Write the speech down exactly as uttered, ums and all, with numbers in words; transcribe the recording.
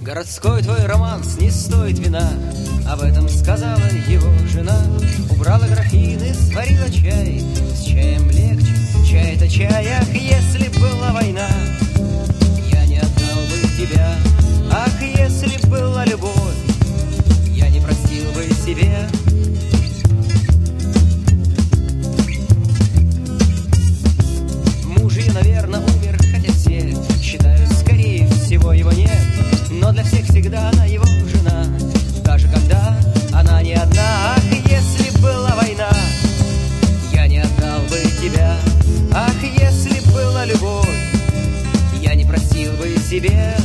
Городской твой романс не стоит вина, об этом сказала его жена. Убрала графины, сварила чай, с чаем легче, чай это чай. Ах, если б была война, я не отдал бы тебя. Ах, если б была любовь, я не простил бы себе. Муж ее, наверное, умер, хотя все считают, скорее всего, его нет. Но для всех всегда она его жена, даже когда она не одна. Ах, если б была война, я не отдал бы тебя. Ах, если б была любовь, я не простил бы себе.